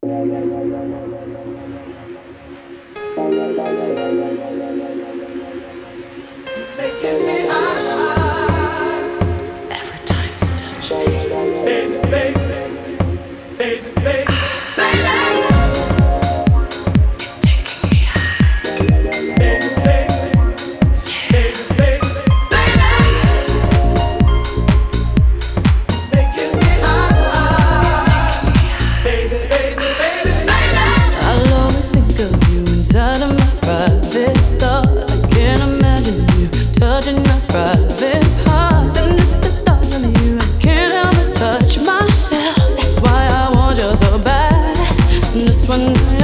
Making me high every time you touch me, baby, baby, baby, baby, baby. Taking me high, baby, baby, baby, baby, making me high, baby, baby, baby, baby. I'll always think of you inside of my private thoughts. I can't imagine you touching my private parts. And it's the thought of you I can't help but touch myself. That's why I want you so bad. And this one